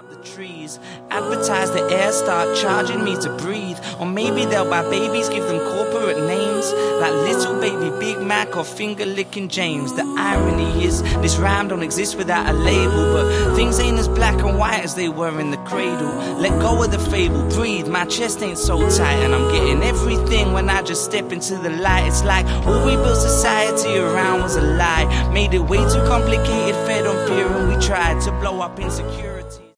up the trees, advertise the air, start charging me to breathe. Or maybe they'll buy babies, give them corporate names like Little Baby Big Mac or Finger Licking James. The irony is this rhyme don't exist without a label, but things ain't as black and white as they were in the cradle. Let go of the fable, breathe, my chest ain't so tight, and I'm getting everything when I just step into the light. It's like all we built society around was a lie, made it way too complicated, fed on fear, and we tried to blow up insecurity.